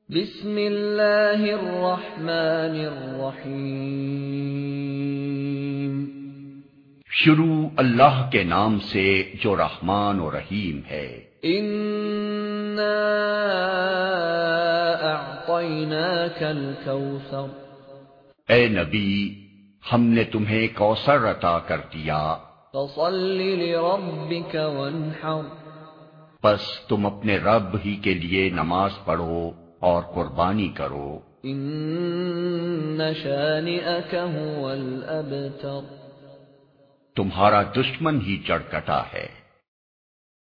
बिस्मिल्लाहिर्रहमानिर्रहीम। शुरू अल्लाह के नाम से जो रहमान और रहीम है। इन्ना अअतैनाकल कौसर। ए नबी, हमने तुम्हें कौसर अता कर दिया। फसल्लि लिरब्बिक वन्हर। बस तुम अपने रब ही के लिए नमाज पढ़ो और कुर्बानी करो। इन्न शानिअक हुवल अबतर। तुम्हारा दुश्मन ही चढ़कटा है।